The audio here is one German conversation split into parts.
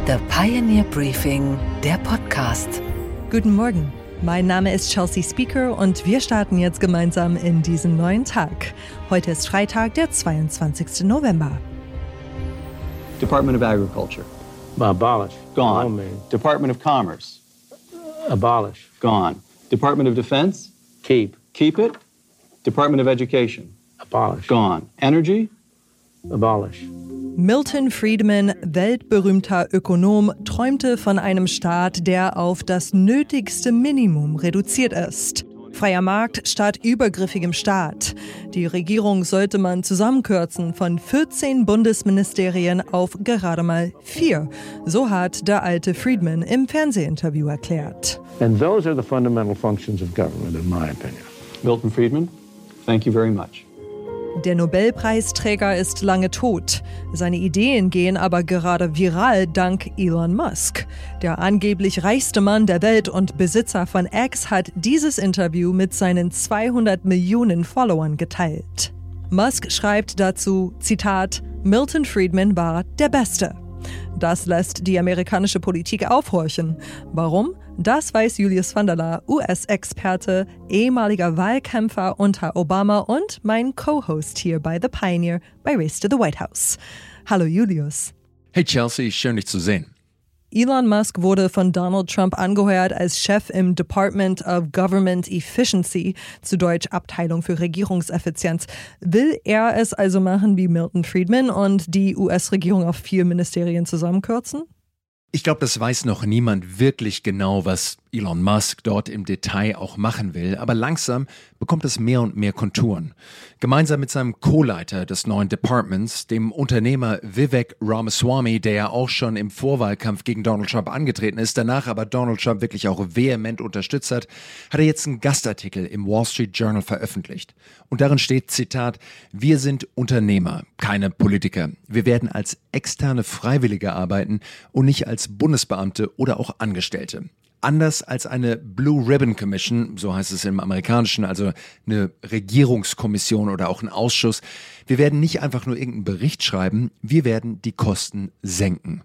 The Pioneer Briefing, der Podcast. Guten Morgen, mein Name ist Chelsea Speaker und wir starten jetzt gemeinsam in diesen neuen Tag. Heute ist Freitag, der 22. November. Department of Agriculture. Abolish. Gone. Oh, man. Department of Commerce. Abolish. Gone. Department of Defense. Keep. Keep it. Department of Education. Abolish. Gone. Energy. Abolish. Milton Friedman, weltberühmter Ökonom, träumte von einem Staat, der auf das nötigste Minimum reduziert ist. Freier Markt statt übergriffigem Staat. Die Regierung sollte man zusammenkürzen von 14 Bundesministerien auf gerade mal 4. So hat der alte Friedman im Fernsehinterview erklärt. And those are the fundamental functions of government, in my opinion. Milton Friedman, thank you very much. Der Nobelpreisträger ist lange tot. Seine Ideen gehen aber gerade viral dank Elon Musk. Der angeblich reichste Mann der Welt und Besitzer von X hat dieses Interview mit seinen 200 Millionen Followern geteilt. Musk schreibt dazu, Zitat, Milton Friedman war der Beste. Das lässt die amerikanische Politik aufhorchen. Warum? Das weiß Julius van der Laar, US-Experte, ehemaliger Wahlkämpfer unter Obama und mein Co-Host hier bei The Pioneer bei Race to the White House. Hallo Julius. Hey Chelsea, schön dich zu sehen. Elon Musk wurde von Donald Trump angeheuert als Chef im Department of Government Efficiency, zu Deutsch Abteilung für Regierungseffizienz. Will er es also machen wie Milton Friedman und die US-Regierung auf 4 Ministerien zusammenkürzen? Ich glaube, das weiß noch niemand wirklich genau, was Elon Musk dort im Detail auch machen will, aber langsam bekommt es mehr und mehr Konturen. Gemeinsam mit seinem Co-Leiter des neuen Departments, dem Unternehmer Vivek Ramaswamy, der ja auch schon im Vorwahlkampf gegen Donald Trump angetreten ist, danach aber Donald Trump wirklich auch vehement unterstützt hat, hat er jetzt einen Gastartikel im Wall Street Journal veröffentlicht. Und darin steht, Zitat, wir sind Unternehmer, keine Politiker. Wir werden als externe Freiwillige arbeiten und nicht als Bundesbeamte oder auch Angestellte. Anders als eine Blue Ribbon Commission, so heißt es im Amerikanischen, also eine Regierungskommission oder auch ein Ausschuss. Wir werden nicht einfach nur irgendeinen Bericht schreiben, wir werden die Kosten senken.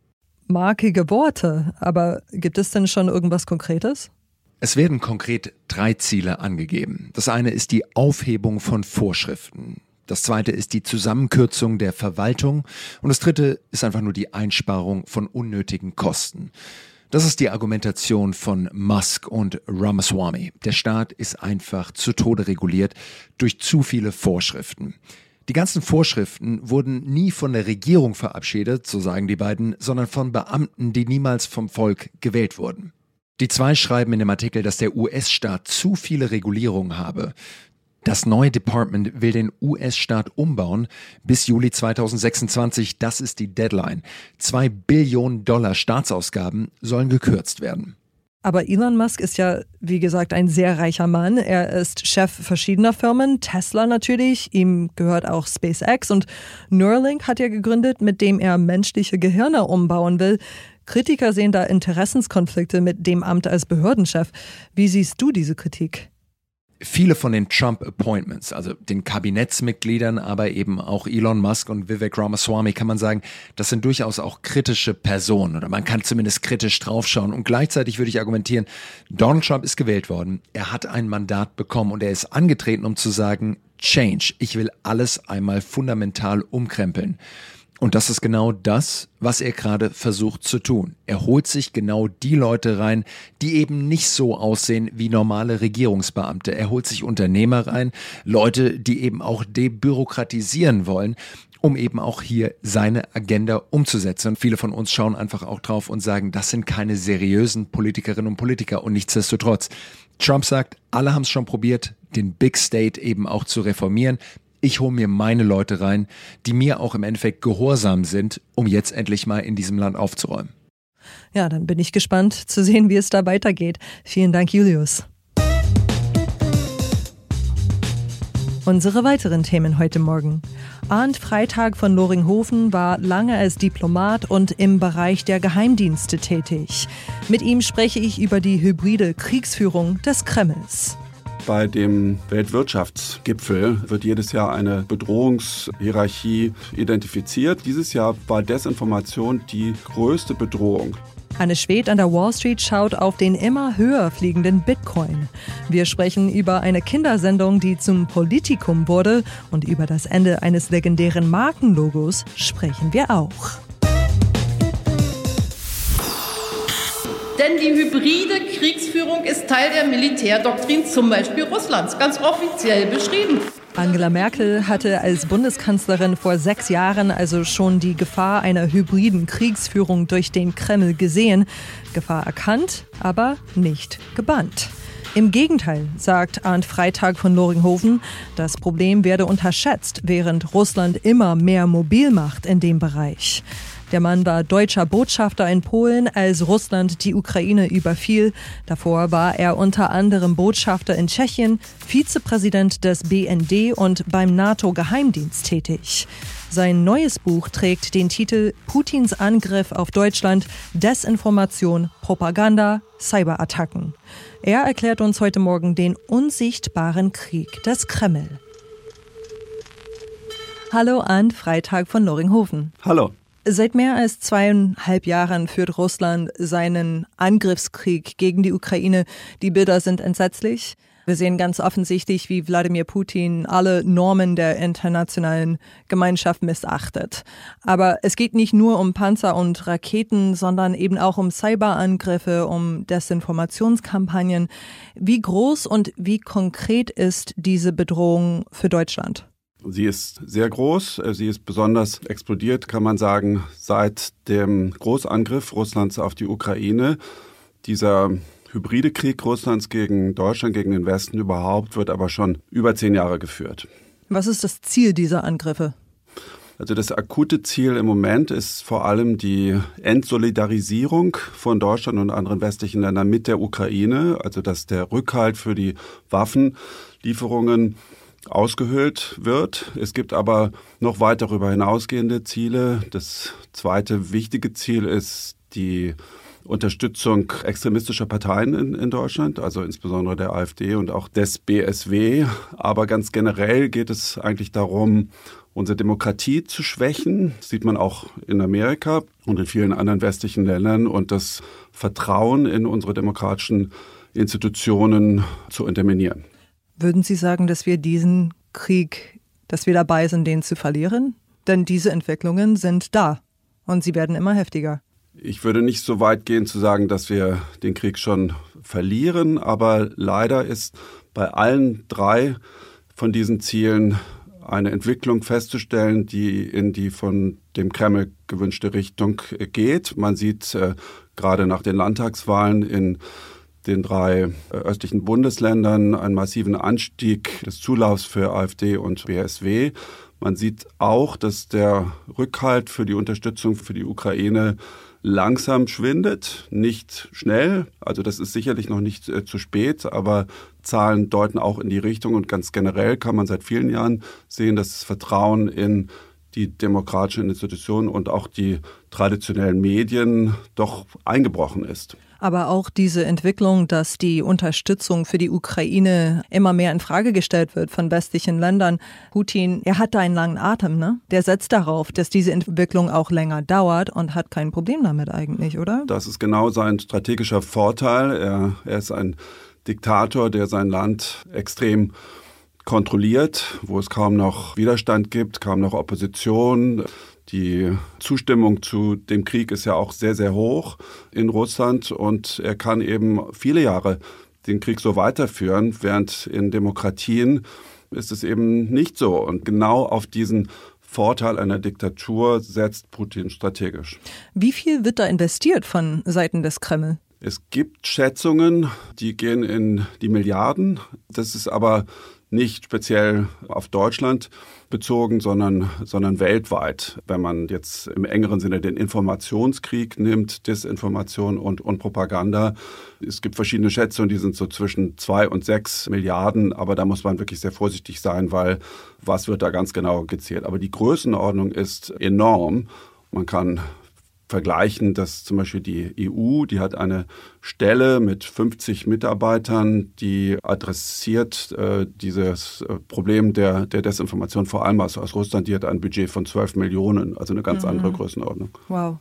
Markige Worte, aber gibt es denn schon irgendwas Konkretes? Es werden konkret 3 Ziele angegeben. Das eine ist die Aufhebung von Vorschriften. Das zweite ist die Zusammenkürzung der Verwaltung. Und das dritte ist einfach nur die Einsparung von unnötigen Kosten. Das ist die Argumentation von Musk und Ramaswamy. Der Staat ist einfach zu Tode reguliert durch zu viele Vorschriften. Die ganzen Vorschriften wurden nie von der Regierung verabschiedet, so sagen die beiden, sondern von Beamten, die niemals vom Volk gewählt wurden. Die 2 schreiben in dem Artikel, dass der US-Staat zu viele Regulierungen habe. Das neue Department will den US-Staat umbauen bis Juli 2026. Das ist die Deadline. $2 Billionen Staatsausgaben sollen gekürzt werden. Aber Elon Musk ist ja, wie gesagt, ein sehr reicher Mann. Er ist Chef verschiedener Firmen, Tesla natürlich, ihm gehört auch SpaceX und Neuralink hat er gegründet, mit dem er menschliche Gehirne umbauen will. Kritiker sehen da Interessenskonflikte mit dem Amt als Behördenchef. Wie siehst du diese Kritik? Viele von den Trump-Appointments, also den Kabinettsmitgliedern, aber eben auch Elon Musk und Vivek Ramaswamy, kann man sagen, das sind durchaus auch kritische Personen oder man kann zumindest kritisch draufschauen. Und gleichzeitig würde ich argumentieren, Donald Trump ist gewählt worden, er hat ein Mandat bekommen und er ist angetreten, um zu sagen, Change, ich will alles einmal fundamental umkrempeln. Und das ist genau das, was er gerade versucht zu tun. Er holt sich genau die Leute rein, die eben nicht so aussehen wie normale Regierungsbeamte. Er holt sich Unternehmer rein, Leute, die eben auch debürokratisieren wollen, um eben auch hier seine Agenda umzusetzen. Und viele von uns schauen einfach auch drauf und sagen, das sind keine seriösen Politikerinnen und Politiker. Und nichtsdestotrotz, Trump sagt, alle haben es schon probiert, den Big State eben auch zu reformieren. Ich hole mir meine Leute rein, die mir auch im Endeffekt gehorsam sind, um jetzt endlich mal in diesem Land aufzuräumen. Ja, dann bin ich gespannt zu sehen, wie es da weitergeht. Vielen Dank, Julius. Unsere weiteren Themen heute Morgen. Arndt Freitag von Loringhofen war lange als Diplomat und im Bereich der Geheimdienste tätig. Mit ihm spreche ich über die hybride Kriegsführung des Kremls. Bei dem Weltwirtschaftsgipfel wird jedes Jahr eine Bedrohungshierarchie identifiziert. Dieses Jahr war Desinformation die größte Bedrohung. Anne Schwedt an der Wall Street schaut auf den immer höher fliegenden Bitcoin. Wir sprechen über eine Kindersendung, die zum Politikum wurde, und über das Ende eines legendären Markenlogos sprechen wir auch. Denn die hybride Kriegsführung ist Teil der Militärdoktrin zum Beispiel Russlands, ganz offiziell beschrieben. Angela Merkel hatte als Bundeskanzlerin vor 6 Jahren also schon die Gefahr einer hybriden Kriegsführung durch den Kreml gesehen. Gefahr erkannt, aber nicht gebannt. Im Gegenteil, sagt Arndt Freitag von Loringhoven, das Problem werde unterschätzt, während Russland immer mehr mobil macht in dem Bereich. Der Mann war deutscher Botschafter in Polen, als Russland die Ukraine überfiel. Davor war er unter anderem Botschafter in Tschechien, Vizepräsident des BND und beim NATO-Geheimdienst tätig. Sein neues Buch trägt den Titel Putins Angriff auf Deutschland, Desinformation, Propaganda, Cyberattacken. Er erklärt uns heute Morgen den unsichtbaren Krieg des Kreml. Hallo Arndt Freitag von Loringhoven. Hallo. Seit mehr als 2,5 Jahren führt Russland seinen Angriffskrieg gegen die Ukraine. Die Bilder sind entsetzlich. Wir sehen ganz offensichtlich, wie Wladimir Putin alle Normen der internationalen Gemeinschaft missachtet. Aber es geht nicht nur um Panzer und Raketen, sondern eben auch um Cyberangriffe, um Desinformationskampagnen. Wie groß und wie konkret ist diese Bedrohung für Deutschland? Sie ist sehr groß. Sie ist besonders explodiert, kann man sagen, seit dem Großangriff Russlands auf die Ukraine. Dieser hybride Krieg Russlands gegen Deutschland, gegen den Westen überhaupt, wird aber schon über 10 Jahre geführt. Was ist das Ziel dieser Angriffe? Also das akute Ziel im Moment ist vor allem die Entsolidarisierung von Deutschland und anderen westlichen Ländern mit der Ukraine, also dass der Rückhalt für die Waffenlieferungen ausgehöhlt wird. Es gibt aber noch weit darüber hinausgehende Ziele. Das zweite wichtige Ziel ist die Unterstützung extremistischer Parteien in Deutschland, also insbesondere der AfD und auch des BSW. Aber ganz generell geht es eigentlich darum, unsere Demokratie zu schwächen. Das sieht man auch in Amerika und in vielen anderen westlichen Ländern, und das Vertrauen in unsere demokratischen Institutionen zu unterminieren. Würden Sie sagen, dass wir diesen Krieg, dass wir dabei sind, den zu verlieren? Denn diese Entwicklungen sind da und sie werden immer heftiger. Ich würde nicht so weit gehen zu sagen, dass wir den Krieg schon verlieren, aber leider ist bei allen 3 von diesen Zielen eine Entwicklung festzustellen, die in die von dem Kreml gewünschte Richtung geht. Man sieht gerade nach den Landtagswahlen in den 3 östlichen Bundesländern einen massiven Anstieg des Zulaufs für AfD und BSW. Man sieht auch, dass der Rückhalt für die Unterstützung für die Ukraine langsam schwindet, nicht schnell. Also das ist sicherlich noch nicht zu spät, aber Zahlen deuten auch in die Richtung, und ganz generell kann man seit vielen Jahren sehen, dass das Vertrauen in die demokratischen Institutionen und auch die traditionellen Medien doch eingebrochen ist. Aber auch diese Entwicklung, dass die Unterstützung für die Ukraine immer mehr in Frage gestellt wird von westlichen Ländern. Putin, er hat da einen langen Atem, ne? Der setzt darauf, dass diese Entwicklung auch länger dauert und hat kein Problem damit eigentlich, oder? Das ist genau sein strategischer Vorteil. Er ist ein Diktator, der sein Land extrem kontrolliert, wo es kaum noch Widerstand gibt, kaum noch Opposition. Die Zustimmung zu dem Krieg ist ja auch sehr, sehr hoch in Russland, und er kann eben viele Jahre den Krieg so weiterführen, während in Demokratien ist es eben nicht so. Und genau auf diesen Vorteil einer Diktatur setzt Putin strategisch. Wie viel wird da investiert von Seiten des Kreml? Es gibt Schätzungen, die gehen in die Milliarden. Das ist aber nicht speziell auf Deutschland bezogen, sondern weltweit. Wenn man jetzt im engeren Sinne den Informationskrieg nimmt, Desinformation und Propaganda. Es gibt verschiedene Schätzungen, die sind so zwischen 2 und 6 Milliarden, aber da muss man wirklich sehr vorsichtig sein, weil was wird da ganz genau gezählt. Aber die Größenordnung ist enorm. Man kann vergleichen, dass zum Beispiel die EU, die hat eine Stelle mit 50 Mitarbeitern, die adressiert dieses Problem der Desinformation, vor allem aus Russland. Die hat ein Budget von 12 Millionen, also eine ganz andere Größenordnung. Wow.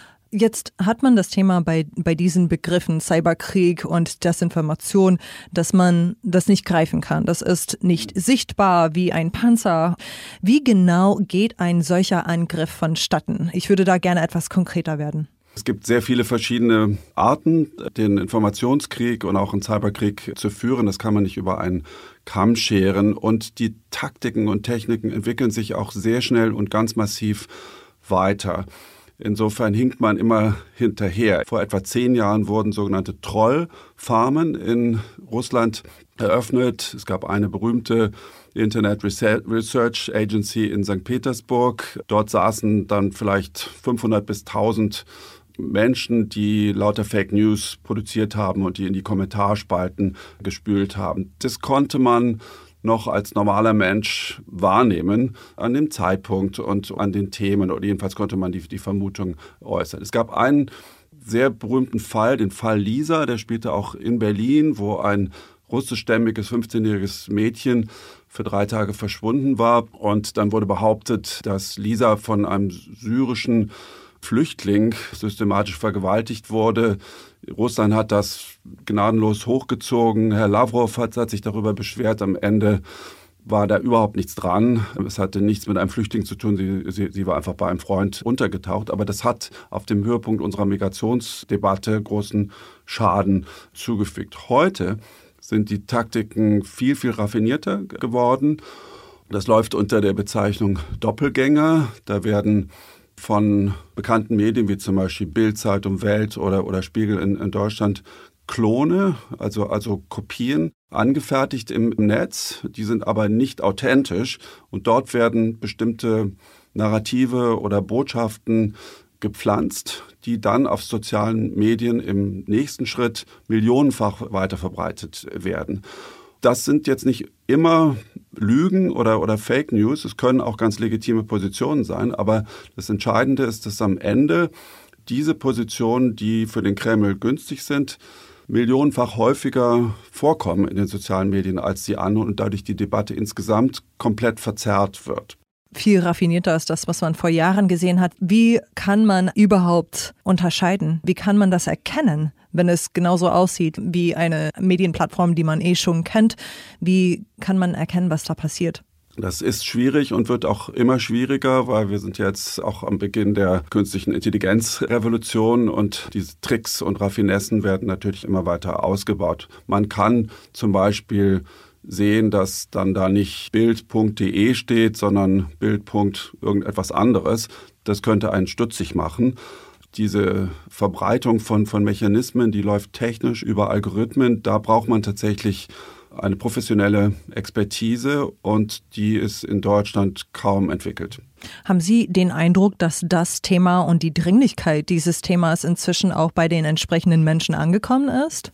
Jetzt hat man das Thema bei diesen Begriffen Cyberkrieg und Desinformation, dass man das nicht greifen kann. Das ist nicht sichtbar wie ein Panzer. Wie genau geht ein solcher Angriff vonstatten? Ich würde da gerne etwas konkreter werden. Es gibt sehr viele verschiedene Arten, den Informationskrieg und auch einen Cyberkrieg zu führen. Das kann man nicht über einen Kamm scheren. Und die Taktiken und Techniken entwickeln sich auch sehr schnell und ganz massiv weiter. Insofern hinkt man immer hinterher. Vor etwa 10 Jahren wurden sogenannte Trollfarmen in Russland eröffnet. Es gab eine berühmte Internet Research Agency in St. Petersburg. Dort saßen dann vielleicht 500 bis 1000 Menschen, die lauter Fake News produziert haben und die in die Kommentarspalten gespült haben. Das konnte man noch als normaler Mensch wahrnehmen an dem Zeitpunkt und an den Themen. Oder jedenfalls konnte man die Vermutung äußern. Es gab einen sehr berühmten Fall, den Fall Lisa, der spielte auch in Berlin, wo ein russischstämmiges 15-jähriges Mädchen für 3 Tage verschwunden war. Und dann wurde behauptet, dass Lisa von einem syrischen Flüchtling systematisch vergewaltigt wurde. Russland hat das gnadenlos hochgezogen. Herr Lavrov hat sich darüber beschwert. Am Ende war da überhaupt nichts dran. Es hatte nichts mit einem Flüchtling zu tun. Sie war einfach bei einem Freund untergetaucht. Aber das hat auf dem Höhepunkt unserer Migrationsdebatte großen Schaden zugefügt. Heute sind die Taktiken viel, viel raffinierter geworden. Das läuft unter der Bezeichnung Doppelgänger. Da werden von bekannten Medien wie zum Beispiel Bild, Zeitung, Welt oder Spiegel in Deutschland Klone, also Kopien, angefertigt im Netz. Die sind aber nicht authentisch und dort werden bestimmte Narrative oder Botschaften gepflanzt, die dann auf sozialen Medien im nächsten Schritt millionenfach weiterverbreitet werden. Das sind jetzt nicht immer Lügen oder Fake News. Es können auch ganz legitime Positionen sein. Aber das Entscheidende ist, dass am Ende diese Positionen, die für den Kreml günstig sind, millionenfach häufiger vorkommen in den sozialen Medien als die anderen und dadurch die Debatte insgesamt komplett verzerrt wird. Viel raffinierter ist das, was man vor Jahren gesehen hat. Wie kann man überhaupt unterscheiden? Wie kann man das erkennen, wenn es genauso aussieht wie eine Medienplattform, die man schon kennt? Wie kann man erkennen, was da passiert? Das ist schwierig und wird auch immer schwieriger, weil wir sind jetzt auch am Beginn der künstlichen Intelligenzrevolution und diese Tricks und Raffinessen werden natürlich immer weiter ausgebaut. Man kann zum Beispiel sehen, dass dann da nicht bild.de steht, sondern Bild. Irgendetwas anderes. Das könnte einen stutzig machen. Diese Verbreitung von Mechanismen, die läuft technisch über Algorithmen. Da braucht man tatsächlich eine professionelle Expertise und die ist in Deutschland kaum entwickelt. Haben Sie den Eindruck, dass das Thema und die Dringlichkeit dieses Themas inzwischen auch bei den entsprechenden Menschen angekommen ist?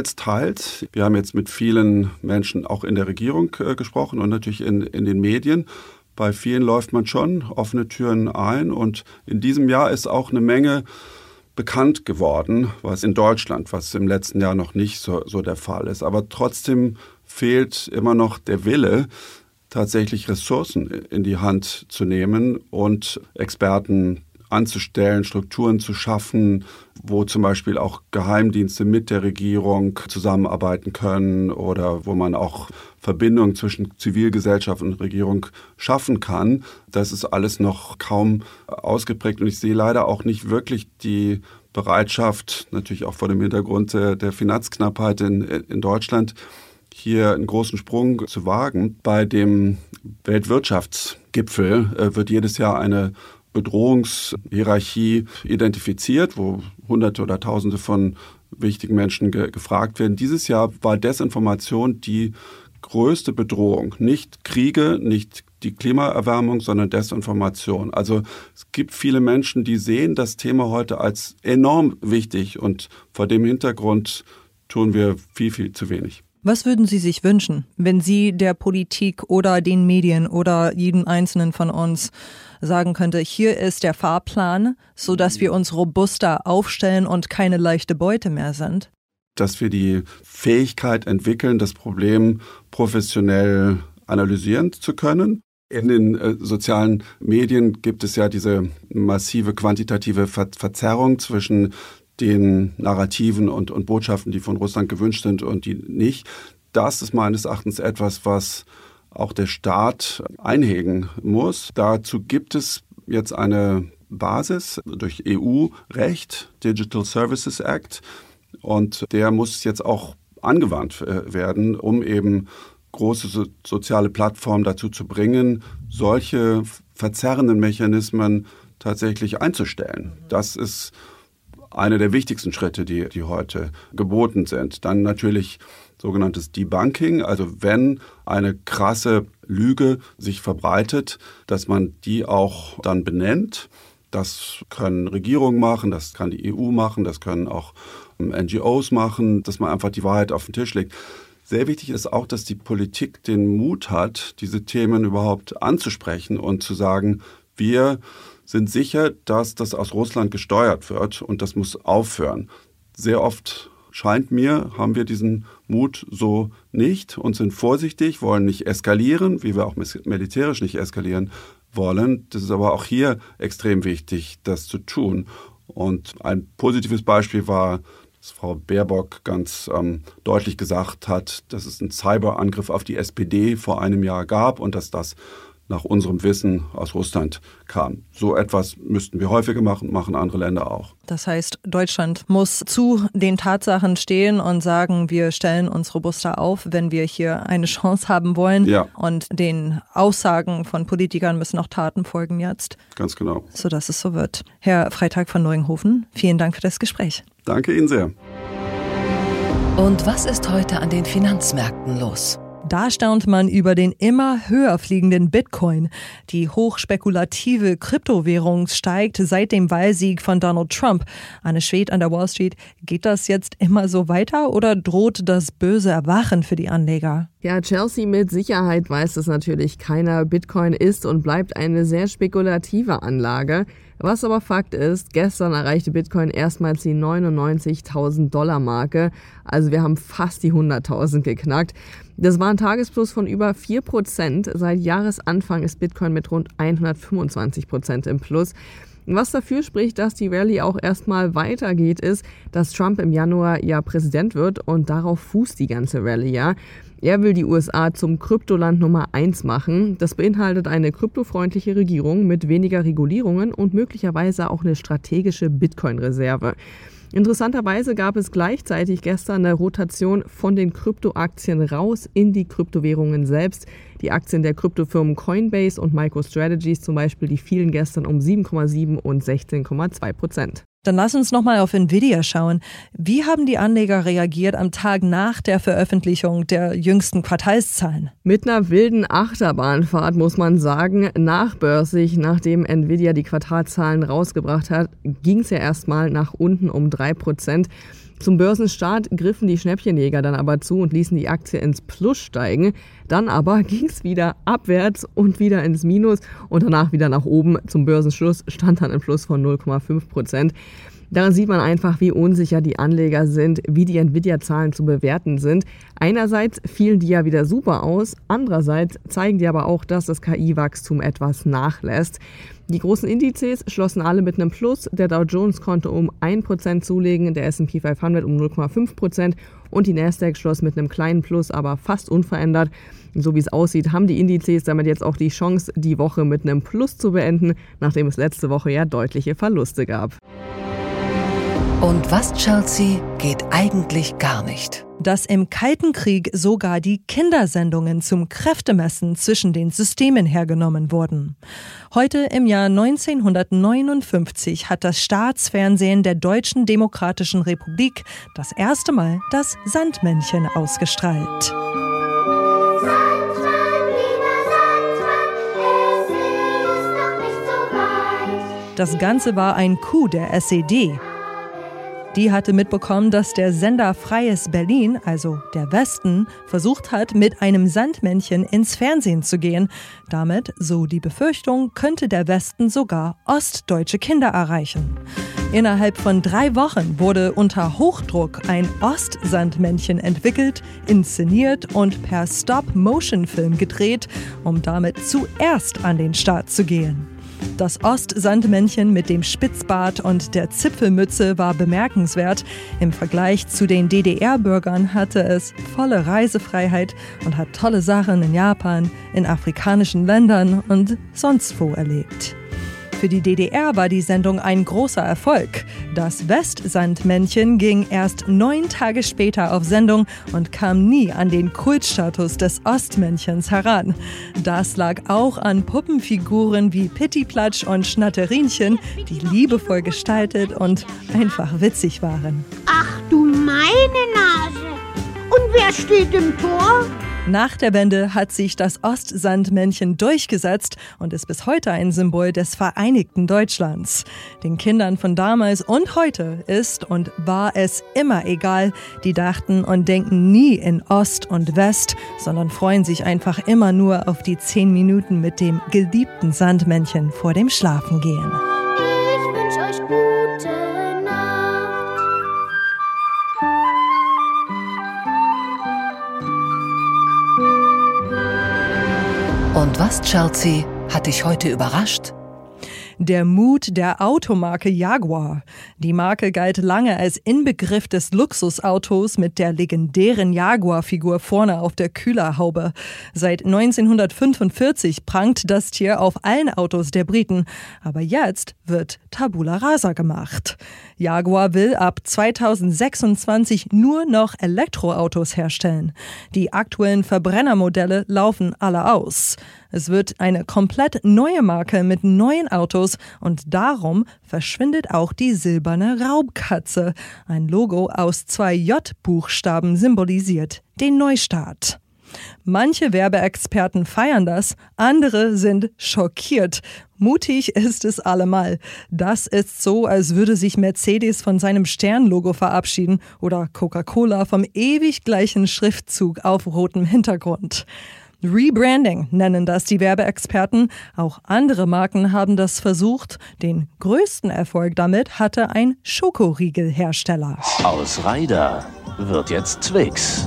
Teils. Wir haben jetzt mit vielen Menschen auch in der Regierung gesprochen und natürlich in den Medien. Bei vielen läuft man schon offene Türen ein und in diesem Jahr ist auch eine Menge bekannt geworden, was in Deutschland, was im letzten Jahr noch nicht so der Fall ist. Aber trotzdem fehlt immer noch der Wille, tatsächlich Ressourcen in die Hand zu nehmen und Experten anzustellen, Strukturen zu schaffen, wo zum Beispiel auch Geheimdienste mit der Regierung zusammenarbeiten können oder wo man auch Verbindungen zwischen Zivilgesellschaft und Regierung schaffen kann. Das ist alles noch kaum ausgeprägt und ich sehe leider auch nicht wirklich die Bereitschaft, natürlich auch vor dem Hintergrund der Finanzknappheit in Deutschland, hier einen großen Sprung zu wagen. Bei dem Weltwirtschaftsgipfel wird jedes Jahr eine Bedrohungshierarchie identifiziert, wo Hunderte oder Tausende von wichtigen Menschen gefragt werden. Dieses Jahr war Desinformation die größte Bedrohung. Nicht Kriege, nicht die Klimaerwärmung, sondern Desinformation. Also es gibt viele Menschen, die sehen das Thema heute als enorm wichtig und vor dem Hintergrund tun wir viel, viel zu wenig. Was würden Sie sich wünschen, wenn Sie der Politik oder den Medien oder jedem Einzelnen von uns sagen könnte, hier ist der Fahrplan, sodass wir uns robuster aufstellen und keine leichte Beute mehr sind? Dass wir die Fähigkeit entwickeln, das Problem professionell analysieren zu können. In den sozialen Medien gibt es ja diese massive quantitative Verzerrung zwischen den Narrativen und Botschaften, die von Russland gewünscht sind und die nicht. Das ist meines Erachtens etwas, was auch der Staat einhegen muss. Dazu gibt es jetzt eine Basis durch EU-Recht, Digital Services Act, und der muss jetzt auch angewandt werden, um eben große soziale Plattformen dazu zu bringen, solche verzerrenden Mechanismen tatsächlich einzustellen. Das ist einer der wichtigsten Schritte, die heute geboten sind. Dann natürlich sogenanntes Debunking, also wenn eine krasse Lüge sich verbreitet, dass man die auch dann benennt. Das können Regierungen machen, das kann die EU machen, das können auch NGOs machen, dass man einfach die Wahrheit auf den Tisch legt. Sehr wichtig ist auch, dass die Politik den Mut hat, diese Themen überhaupt anzusprechen und zu sagen, wir sind sicher, dass das aus Russland gesteuert wird und das muss aufhören. Sehr oft scheint mir, haben wir diesen Mut so nicht und sind vorsichtig, wollen nicht eskalieren, wie wir auch militärisch nicht eskalieren wollen. Das ist aber auch hier extrem wichtig, das zu tun. Und ein positives Beispiel war, dass Frau Baerbock ganz deutlich gesagt hat, dass es einen Cyberangriff auf die SPD vor einem Jahr gab und dass das nach unserem Wissen aus Russland kam. So etwas müssten wir häufiger machen, machen andere Länder auch. Das heißt, Deutschland muss zu den Tatsachen stehen und sagen, wir stellen uns robuster auf, wenn wir hier eine Chance haben wollen. Ja. Und den Aussagen von Politikern müssen auch Taten folgen jetzt. Ganz genau. Sodass es so wird. Herr Freytag von Neuenhofen, vielen Dank für das Gespräch. Danke Ihnen sehr. Und was ist heute an den Finanzmärkten los? Da staunt man über den immer höher fliegenden Bitcoin. Die hochspekulative Kryptowährung steigt seit dem Wahlsieg von Donald Trump. Anne Schwedt an der Wall Street. Geht das jetzt immer so weiter oder droht das böse Erwachen für die Anleger? Ja, Chelsea, mit Sicherheit weiß es natürlich keiner. Bitcoin ist und bleibt eine sehr spekulative Anlage. Was aber Fakt ist, gestern erreichte Bitcoin erstmals die $99.000-Marke. Also wir haben fast die 100.000 geknackt. Das war ein Tagesplus von über 4%. Seit Jahresanfang ist Bitcoin mit rund 125% im Plus. Was dafür spricht, dass die Rallye auch erstmal weitergeht, ist, dass Trump im Januar ja Präsident wird und darauf fußt die ganze Rallye ja. Er will die USA zum Kryptoland Nummer 1 machen. Das beinhaltet eine kryptofreundliche Regierung mit weniger Regulierungen und möglicherweise auch eine strategische Bitcoin-Reserve. Interessanterweise gab es gleichzeitig gestern eine Rotation von den Kryptoaktien raus in die Kryptowährungen selbst. Die Aktien der Kryptofirmen Coinbase und MicroStrategies zum Beispiel, die fielen gestern um 7,7 und 16,2%. Dann lass uns nochmal auf Nvidia schauen. Wie haben die Anleger reagiert am Tag nach der Veröffentlichung der jüngsten Quartalszahlen? Mit einer wilden Achterbahnfahrt, muss man sagen. Nachbörsig, nachdem Nvidia die Quartalszahlen rausgebracht hat, ging es ja erstmal nach unten um 3%. Zum Börsenstart griffen die Schnäppchenjäger dann aber zu und ließen die Aktie ins Plus steigen. Dann aber ging es wieder abwärts und wieder ins Minus und danach wieder nach oben. Zum Börsenschluss stand dann ein Plus von 0,5%. Daran sieht man einfach, wie unsicher die Anleger sind, wie die Nvidia-Zahlen zu bewerten sind. Einerseits fielen die ja wieder super aus, andererseits zeigen die aber auch, dass das KI-Wachstum etwas nachlässt. Die großen Indizes schlossen alle mit einem Plus. Der Dow Jones konnte um 1% zulegen, der S&P 500 um 0,5% und die Nasdaq schloss mit einem kleinen Plus, aber fast unverändert. So wie es aussieht, haben die Indizes damit jetzt auch die Chance, die Woche mit einem Plus zu beenden, nachdem es letzte Woche ja deutliche Verluste gab. Und was, Chelsea, geht eigentlich gar nicht? Dass im Kalten Krieg sogar die Kindersendungen zum Kräftemessen zwischen den Systemen hergenommen wurden. Heute im Jahr 1959 hat das Staatsfernsehen der Deutschen Demokratischen Republik das erste Mal das Sandmännchen ausgestrahlt. Das Ganze war ein Coup der SED. Die hatte mitbekommen, dass der Sender Freies Berlin, also der Westen, versucht hat, mit einem Sandmännchen ins Fernsehen zu gehen. Damit, so die Befürchtung, könnte der Westen sogar ostdeutsche Kinder erreichen. Innerhalb von 3 Wochen wurde unter Hochdruck ein Ostsandmännchen entwickelt, inszeniert und per Stop-Motion-Film gedreht, um damit zuerst an den Start zu gehen. Das Ostsandmännchen mit dem Spitzbart und der Zipfelmütze war bemerkenswert. Im Vergleich zu den DDR-Bürgern hatte es volle Reisefreiheit und hat tolle Sachen in Japan, in afrikanischen Ländern und sonst wo erlebt. Für die DDR war die Sendung ein großer Erfolg. Das Westsandmännchen ging erst 9 Tage später auf Sendung und kam nie an den Kultstatus des Ostmännchens heran. Das lag auch an Puppenfiguren wie Pittiplatsch und Schnatterinchen, die liebevoll gestaltet und einfach witzig waren. Ach du meine Nase! Und wer steht im Tor? Nach der Wende hat sich das Ostsandmännchen durchgesetzt und ist bis heute ein Symbol des vereinigten Deutschlands. Den Kindern von damals und heute ist und war es immer egal. Die dachten und denken nie in Ost und West, sondern freuen sich einfach immer nur auf die 10 Minuten mit dem geliebten Sandmännchen vor dem Schlafengehen. Ich wünsch euch gute Nacht. Und was, Chelsea, hat dich heute überrascht? Der Mut der Automarke Jaguar. Die Marke galt lange als Inbegriff des Luxusautos mit der legendären Jaguar-Figur vorne auf der Kühlerhaube. Seit 1945 prangt das Tier auf allen Autos der Briten. Aber jetzt wird Tabula Rasa gemacht. Jaguar will ab 2026 nur noch Elektroautos herstellen. Die aktuellen Verbrennermodelle laufen alle aus. Es wird eine komplett neue Marke mit neuen Autos und darum verschwindet auch die silberne Raubkatze. Ein Logo aus 2 J-Buchstaben symbolisiert den Neustart. Manche Werbeexperten feiern das, andere sind schockiert. Mutig ist es allemal. Das ist so, als würde sich Mercedes von seinem Sternlogo verabschieden oder Coca-Cola vom ewig gleichen Schriftzug auf rotem Hintergrund. Rebranding nennen das die Werbeexperten. Auch andere Marken haben das versucht. Den größten Erfolg damit hatte ein Schokoriegelhersteller. Aus Ryder wird jetzt Twix.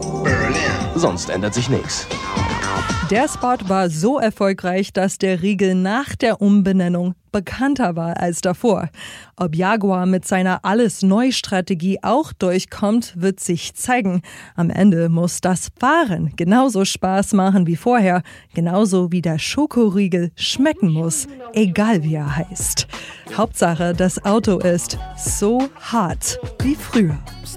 Sonst ändert sich nichts. Der Spot war so erfolgreich, dass der Riegel nach der Umbenennung bekannter war als davor. Ob Jaguar mit seiner Alles-Neu-Strategie auch durchkommt, wird sich zeigen. Am Ende muss das Fahren genauso Spaß machen wie vorher, genauso wie der Schokoriegel schmecken muss, egal wie er heißt. Hauptsache, das Auto ist so hart wie früher.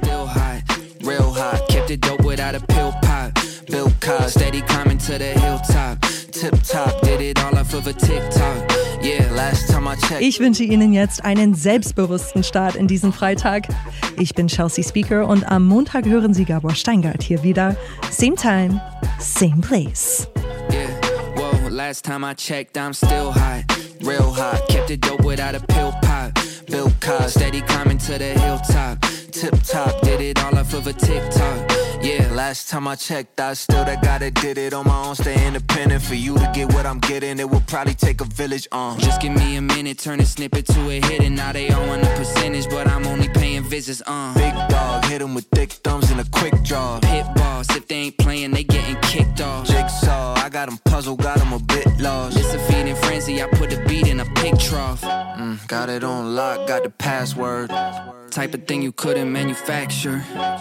Real hot, kept it dope without a pill pop. Bill Cosby, steady climbing to the hilltop. Tip top, did it all off of a TikTok. Yeah, last time I checked. Ich wünsche Ihnen jetzt einen selbstbewussten Start in diesen Freitag. Ich bin Chelsea Speaker und am Montag hören Sie Gabor Steingart hier wieder. Same time, same place. Yeah, whoa, last time I checked, I'm still hot. Real hot, kept it dope without a pill pop. Bill Cosby, steady climbing to the hilltop. Tip top, did it all off of a TikTok. Yeah, last time I checked, I still that guy that did it on my own. Stay independent for you to get what I'm getting. It will probably take a village. Just give me a minute, turn a snippet to a hit, and now they all want a percentage, but I'm only paying visits. Big dog, hit 'em with thick thumbs and a quick draw. Pit boss, if they ain't playing, they getting kicked off. Jigsaw, I got 'em puzzled, got 'em a bit lost. It's a feeding frenzy, I put the beat in a pig trough. Got it on lock, got the password. Type of thing you couldn't manufacture.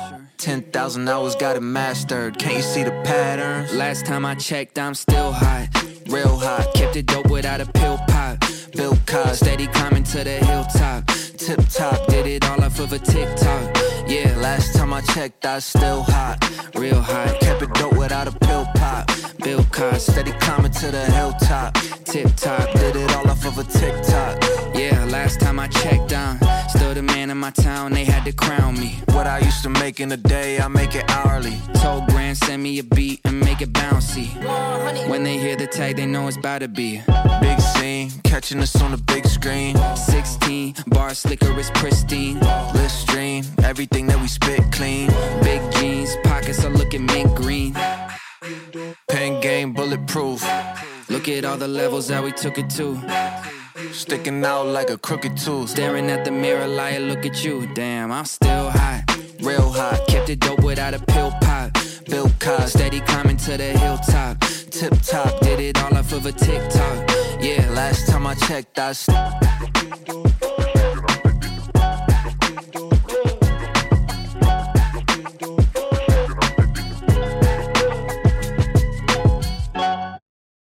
10,000 hours got it mastered. Can't you see the patterns? Last time I checked, I'm still hot. Real hot, kept it dope without a pill pop. Bill Cosby, steady climbing to the hilltop. Tip top, did it all off of a TikTok. Yeah, last time I checked, I was still hot. Real hot, kept it dope without a pill pop. Bill Cosby, steady climbing to the hilltop. Tip top, did it all off of a TikTok. Yeah, last time I checked, still the man in my town, they had to crown me. What I used to make in a day, I make it hourly. Told Grand, send me a beat and make it it bouncy. When they hear the tag, they know it's about to be big scene, catching us on the big screen. 16, bar slicker is pristine. Listerine, everything that we spit clean. Big jeans, pockets are looking mint green. Pen game bulletproof. Look at all the levels that we took it to. Sticking out like a crooked tooth. Staring at the mirror like, look at you. Damn, I'm still hot, real hot. Kept it dope without a pill pop. Bill Cosby, steady climbing to the hilltop. Tip top, did it all off of a TikTok. Yeah, last time I checked, I